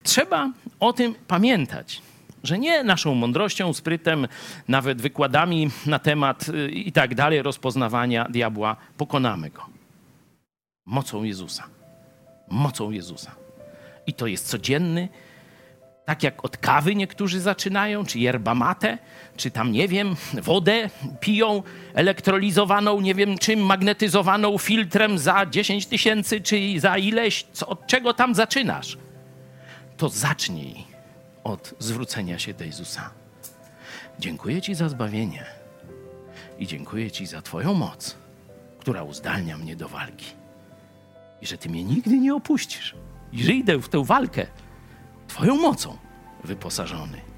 Trzeba o tym pamiętać, że nie naszą mądrością, sprytem, nawet wykładami na temat i tak dalej rozpoznawania diabła pokonamy go. Mocą Jezusa. Mocą Jezusa. I to jest codzienny, tak jak od kawy niektórzy zaczynają, czy yerba mate, czy tam, nie wiem, wodę piją elektrolizowaną, nie wiem czym, magnetyzowaną filtrem za 10 000, czy za ileś, od czego tam zaczynasz. To zacznij od zwrócenia się do Jezusa. Dziękuję Ci za zbawienie i dziękuję Ci za Twoją moc, która uzdalnia mnie do walki. I że Ty mnie nigdy nie opuścisz. I że idę w tę walkę Twoją mocą wyposażony.